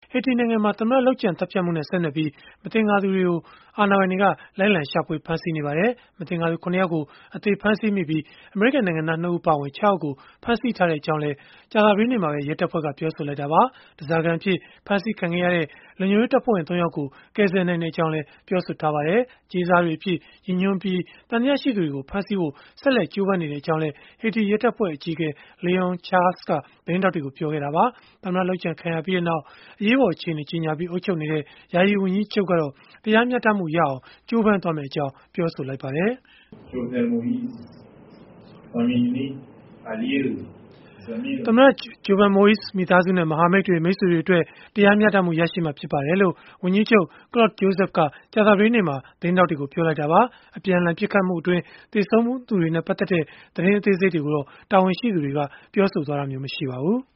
ဟေတီနိုင်ငံမှာ သမ္မတလုပ်ကြံသတ်ဖြတ်မှုနဲ့ ဆက်နွယ်ပြီး မသင်္ကာသူတွေကို အာဏာပိုင်တွေက လိုက်လံရှာဖွေ ဖမ်းဆီးနေပါတယ်။ မသင်္ကာသူ ၇ ယောက်ကို အသေဖမ်းဆီးမိပြီး၊ အမေရိကန်နိုင်ငံသား 2 ဦး အပါအဝင် 6 ယောက်ကို ဖမ်းဆီးထားကြောင်းလည်း ကြာသပတေးနေ့မှာပဲ ရဲတပ်ဖွဲ့က ပြောဆိုလိုက်တာပါ။ ဓားစာခံအဖြစ် ဖမ်းဆီးခံခဲ့ရတဲ့ လုံခြုံရေးတပ်ဖွဲ့ဝင် 3 ယောက်ကို ကယ်ဆယ်နိုင်ကြောင်းလည်း ပြောပါတယ်။ ကြေးစားတွေအဖြစ် ရည်ညွှန်းပြီး သံသယရှိသူတွေကို ဖမ်းဆီးဖို့ ဆက်လက် ကြိုးပမ်းနေကြောင်းလည်း ဟေတီရဲတပ်ဖွဲ့ အကြီးအကဲ Leon Charles က သတင်းထောက်တွေကို ပြောခဲ့တာပါ။ သမ္မတလုပ်ကြံခံရပြီးနောက် အရေးပေါ် အခြေအနေ ကြေညာပြီး အုပ်ချုပ်နေတဲ့ ယာယီဝန်ကြီးချုပ်ကတော့ တရားမျှတမှုရအောင် ကြိုးပမ်းသွားကြောင်း ပြောဆိုလိုက်ပါတယ်။ သမ္မတ Jovenel Moise မိသားစုနဲ့ မဟာမိတ်တွေ၊ မိတ်ဆွေတွေအတွက် တရားမျှတမှု ရရှိမှာ ဖြစ်ပါတယ်လို့ ဝန်ကြီးချုပ် Claude Joseph က ကြာသပတေးနေ့မှာ သတင်းထောက်တွေကို ပြောလိုက်တာပါ။ အပြန်အလှန် ပစ်ခတ်မှုအတွင်း သေဆုံးသူတွေနဲ့ ပတ်သက်တဲ့ သတင်းအသေးစိတ်တွေကိုတော့ တာဝန်ရှိသူတွေက ပြောဆိုသွားတာမျိုး မရှိပါဘူး